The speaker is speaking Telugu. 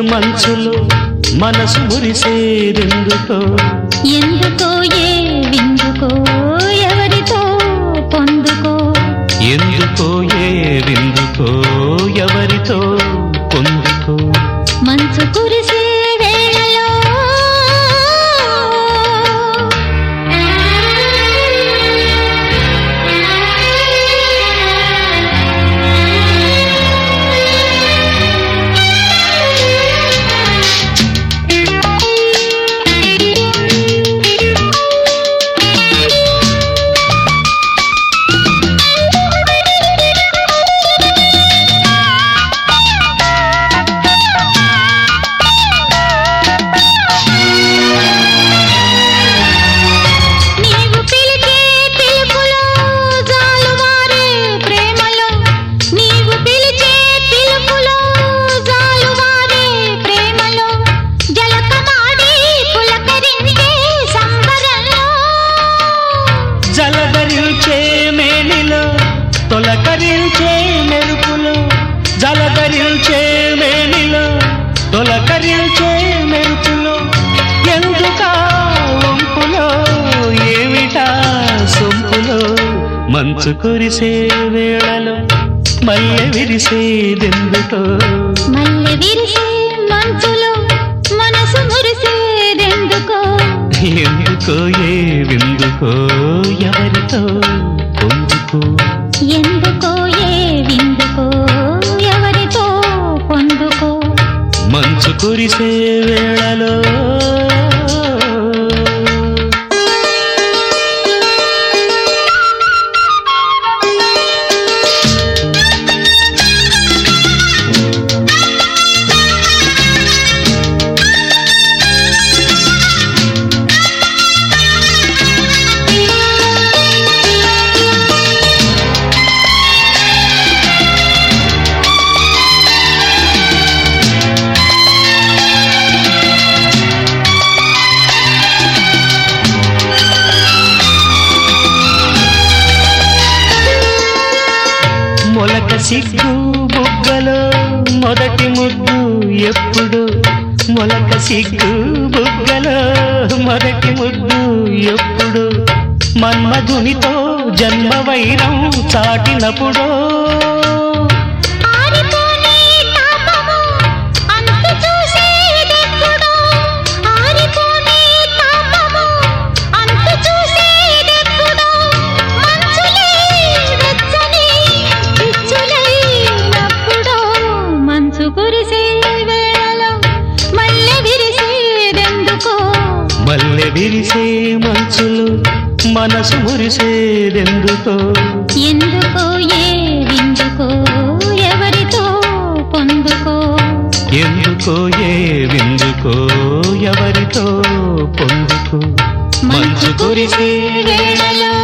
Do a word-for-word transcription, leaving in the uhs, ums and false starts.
మంచులో మనసు మురిసేదెందుకో ఎందుకో ఏ విందుకో ఎవరితో పొందుకో ఎందుకో ఏ విందుకో ఎవరితో పొందుకో మంచు కురిసే వేళలో తొలకరించే మెరుపులో జలధరించే మేనిలో తొలకరించే మెరుపులో ఎందుకా వంపులో ఏమిటా సొంపులో మంచు కురిసే వేళలో మల్లె విరిసేదెందుకో మల్లె విరిసే మంచులో మనసు మురిసేదెందుకో ఎందుకో ఏ విందుకో ఎవరితో పొందుకో ఎందుకో ఏ విందుకో ఎవరితో పొందుకో మంచు కురిసే వేళలో మొలక సిగ్గు బుగ్గలో మొదటి ముద్దు ఎప్పుడు మొలక సిగ్గు బుగ్గలో మొదటి ముద్దు ఎప్పుడు మన్మధునితో జన్మ వైరం చాటినప్పుడు మల్లె విరిసే మంచులు మనసు మురిసేదెందుకో ఎందుకో ఏ విందుకో ఎవరితో పొందుకో ఎందుకో ఏ విందుకో ఎవరితో పొందుకో మంచు కురిసే వేళలో